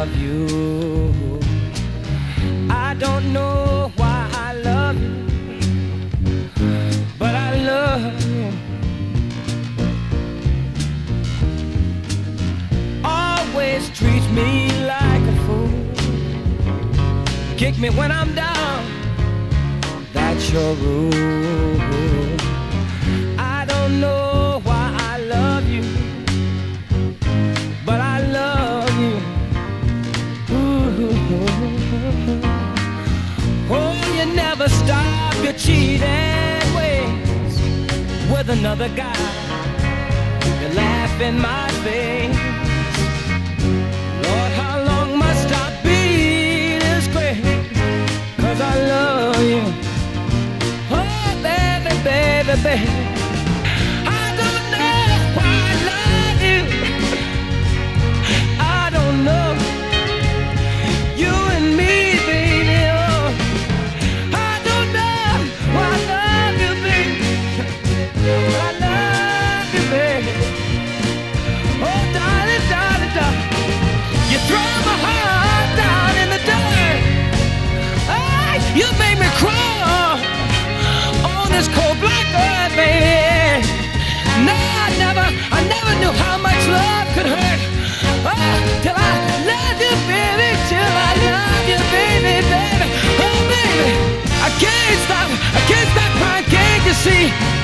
love you. I don't know why I love you, but I love you. Always treat me like a fool, kick me when I'm down, that's your rule. I don't know why I love you, but I love you. Ooh. Oh, you never stop your cheating ways with another guy. You laugh in my face. Lord, how long must I be this crazy? 'Cause I love you. Oh, baby, baby, baby, I don't know why I love you. I don't know. You and me, baby, oh, I don't know why I love you, baby. I love you, baby. Oh, darling, darling, darling, you throw my heart down in the dirt. Oh, you made me crawl on this cold black earth, baby. No, I never knew how much love could hurt. Oh, till I love you, baby, till I love you, baby, baby. Oh, baby, I can't stop crying, can't you see?